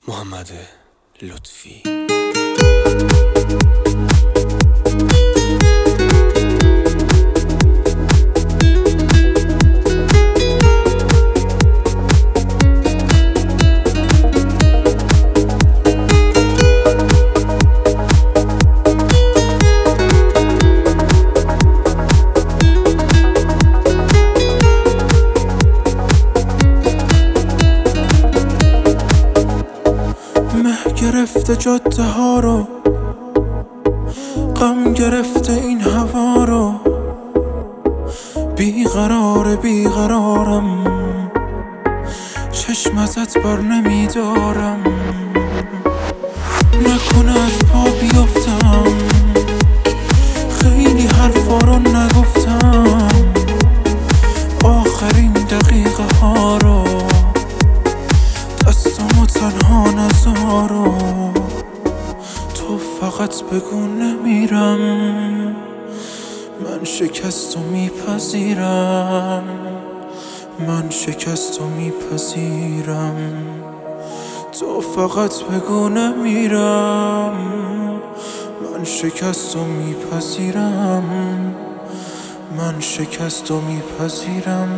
محمد لطفی. گرفته جاده ها رو، غم گرفته این هوا رو، بیقرارم، چشم ازت بر نمیدارم. نکنه از پا بیفتم، خیلی حرفا رو نگفتم، آخرین دقیقه ها رو دستامو تنها نذارو. تو فقط بگو نمیرم، من شکستو میپذیرم، من شکستو میپذیرم. تو فقط بگو نمیرم، من شکستو میپذیرم، من شکستو میپذیرم.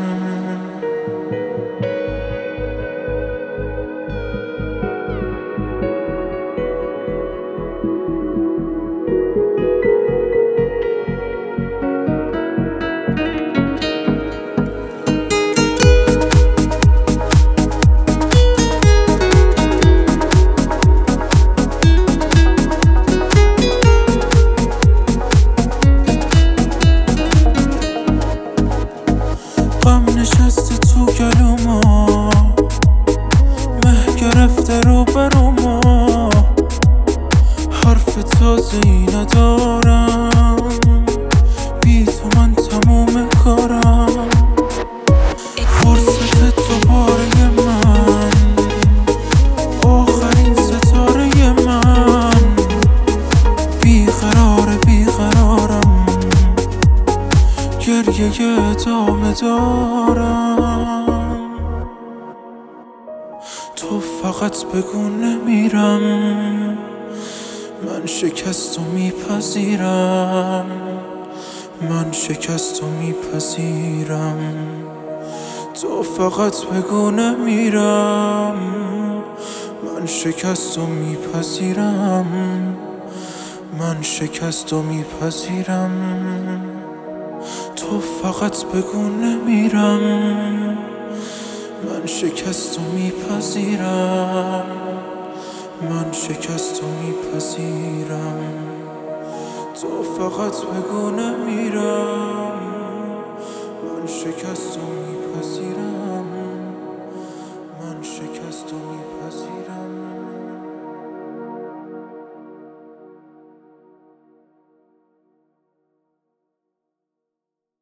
غم نشسته تو گلوما، مه گرفته رو بروما، حرف تازه‌ای ندارم، بی تو من تموم کارم. فرصت دوباره من، آخرین ستاره من، بیقرارم، گریه ادامه دارم. تو فقط بگو نمیرم، من شکستو میپذیرم، من شکستو میپذیرم. تو فقط بگو نمیرم، من شکستو میپذیرم، من شکستو میپذیرم. تو فقط بگو نمیرم، من شکستو میپذیرم، من شکستو میپذیرم. تو فقط بگو نمیرم.